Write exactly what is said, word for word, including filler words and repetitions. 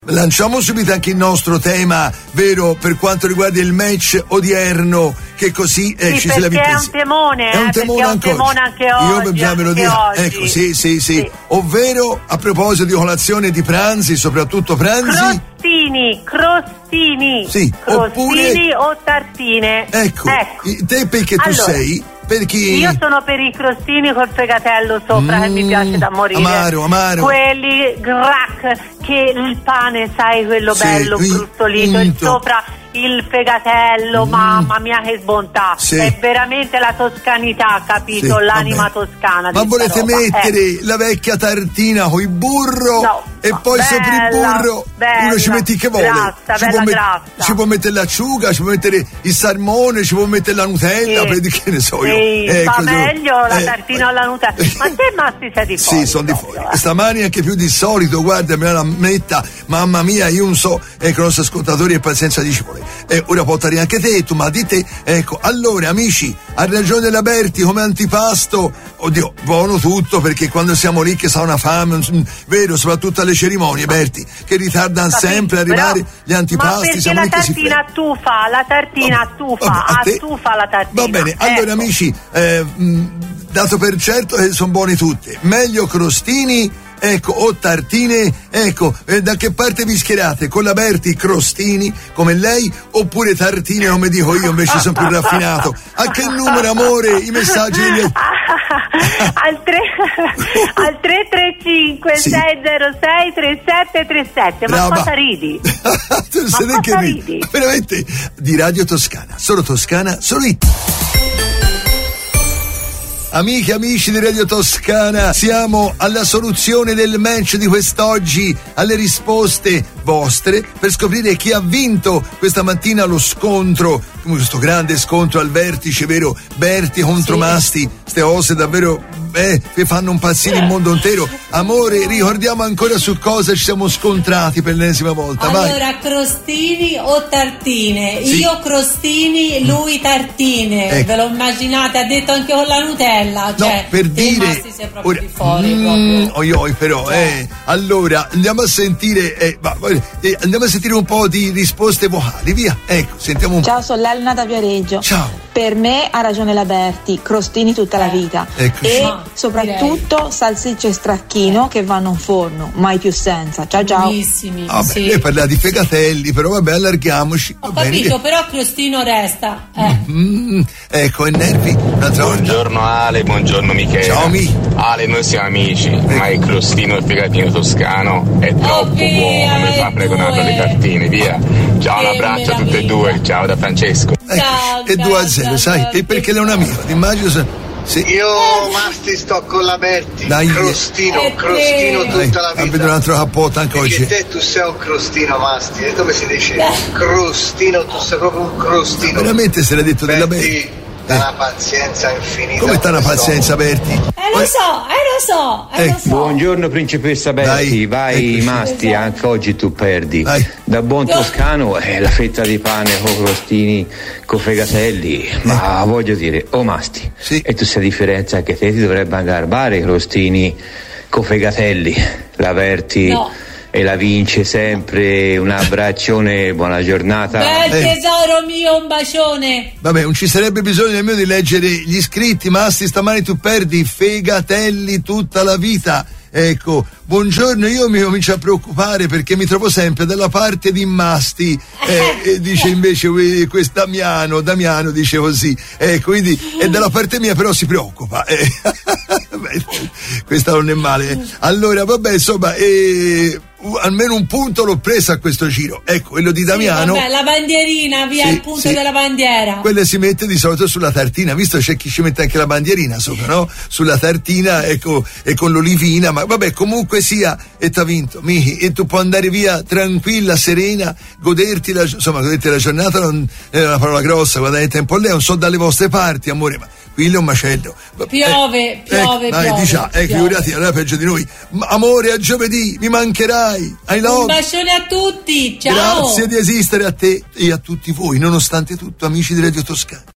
lanciamo subito anche il nostro tema, vero, per quanto riguarda il match odierno, che così esce. Sì, se la perché è un temone, è un eh, temone, è un anche, temone oggi. anche oggi. Io già ve lo anche dico. oggi. Ecco, sì, sì, sì, sì. Ovvero, a proposito di colazione e di pranzi, soprattutto pranzi. Crostini, crostini. Sì, crostini oppure... o tartine. Ecco, ecco. te perché tu allora, sei? Perché... Io sono per i crostini col fegatello sopra, mm, che mi piace da morire. Amaro, amaro. Quelli grac, che il pane, sai, quello sì, bello, brustolito, e sopra il fegatello, mm. mamma mia che bontà, sì. È veramente la toscanità, capito? Sì, l'anima vabbè. toscana. Ma volete roba. mettere eh. la vecchia tartina con il burro no, e no, poi bella, sopra il burro bella, uno ci metti che vuole, grassa, ci, bella può met- grassa. ci può mettere l'acciuga, ci può mettere il salmone, ci può mettere la Nutella, sì. per che ne so sì, io. Ecco, fa meglio la eh, tartina alla Nutella. Ma te Masti sei di fuori? Sì, sono di fuori. Eh. Stamani anche più di solito, guarda, me la metta, mamma mia, io non so, ecco, i nostri ascoltatori e pazienza di cipole. E ora può arrivare anche te, tu, ma di te, ecco, allora amici, ha ragione la Berti come antipasto, oddio, buono tutto, perché quando siamo lì che sa una fame, vero, soprattutto alle cerimonie, Berti, che ritardano Capito, sempre arrivare però, gli antipasti, ma siamo la lì che si tartina attufa, la tartina attufa, attufa la tartina. Va bene, allora ecco. amici, eh, mh, dato per certo che sono buone tutte, meglio crostini, ecco, o tartine, ecco, eh, da che parte vi schierate? Con la Berti crostini come lei, oppure tartine come dico io, invece sono più raffinato? A che numero, amore, i messaggi degli... al tre al tre tre cinque sì. sei zero sei tre sette tre sette. Ma Brava. cosa ridi? Tu ma sei cosa che ridi? Veramente di Radio Toscana, solo Toscana, solo it. Amiche e amici di Radio Toscana, siamo alla soluzione del match di quest'oggi, alle risposte vostre per scoprire chi ha vinto questa mattina lo scontro, questo grande scontro al vertice, vero? Berti contro sì. Masti, ste cose davvero eh, che fanno impazzire il mondo intero. Amore, ricordiamo ancora su cosa ci siamo scontrati per l'ennesima volta. Allora, vai. crostini o tartine? Sì. Io crostini, lui tartine. Ecco. Ve lo immaginate? Ha detto anche con la Nutella. Cioè, no, per dire Masti sei proprio ora, di fuori. Mm, oi, oi, però, cioè. eh, allora andiamo a sentire, eh, va, eh, andiamo a sentire un po' di risposte vocali, via. Ecco, sentiamo un po'. Ciao, sono Lelna da Viareggio. Ciao. Per me ha ragione la Berti, crostini tutta la vita. Ecco. E Ma, soprattutto direi. Salsicce e stracchino che vanno in forno, mai più senza. Ciao ciao. Buonissimi. Vabbè, sì. lei parla di fegatelli, però vabbè, allarghiamoci. Ho va capito, bene. però crostino resta. Eh. Mm, ecco, e nervi. Buongiorno Ale, buongiorno Michele. Ciao Mi. Ale, noi siamo amici, ecco. Ma il crostino e il fegatino toscano è troppo via, buono, mi fa pregonare le cartine, via. Ciao, un Che abbraccio a tutte e meraviglia. due, ciao da Francesco. Ecco, e due a zero, sai? E perché lei è un amico, immagino se... Sì. Io Masti sto con la Berti. Dai. Crostino, Eh, crostino sì. tutta la Dai, vedo un vita. altro cappotto anche Perché oggi. te tu sei un crostino, Masti. E dove si dice crostino? Tu sei proprio un crostino. Veramente se l'ha detto della Berti, Berti? dà una pazienza infinita. Come sta una pazienza, Berti? Eh lo so, eh lo so, eh Eh, lo so. Buongiorno principessa Berti, Dai, vai eccoci. Masti, anche oggi tu perdi. Vai. Da buon toscano è la fetta di pane con crostini, con fegatelli, ma voglio dire, oh Masti, Sì. e tu sai la differenza che te ti dovrebbe garbare i crostini con fegatelli, la Berti No. e la vince sempre, un abbraccione, buona giornata. Bel Eh. tesoro mio, un bacione. Vabbè, non ci sarebbe bisogno nemmeno di leggere gli iscritti. Masti, stamani tu perdi fegatelli tutta la vita. Ecco, buongiorno, io mi comincio a preoccupare perché mi trovo sempre dalla parte di Masti, eh, e dice invece questo Damiano, Damiano dice così, eh, quindi è dalla parte mia, però si preoccupa. Eh. Beh, questa non è male. Allora, vabbè, insomma, eh, almeno un punto l'ho preso a questo giro. Ecco, quello di Damiano. Sì, vabbè, la bandierina, via Sì, il punto sì. della bandiera. Quella si mette di solito sulla tartina, visto c'è chi ci mette anche la bandierina sopra, no? Sulla tartina, ecco, e con l'olivina, ma vabbè, comunque sia, e t'ha vinto, Michi, e tu puoi andare via tranquilla, serena, goderti la, insomma, goderti la giornata, non è una parola grossa, guardate il tempo lei, non so dalle vostre parti, amore, ma qui è un macello. Piove, eh, piove, ecco, dai, piove, diciamo, eh, piove. figurati, allora peggio di noi. M- amore, a giovedì, mi mancherai, I love. Un bacione a tutti, ciao. Grazie di esistere a te e a tutti voi, nonostante tutto, amici di Radio Toscana.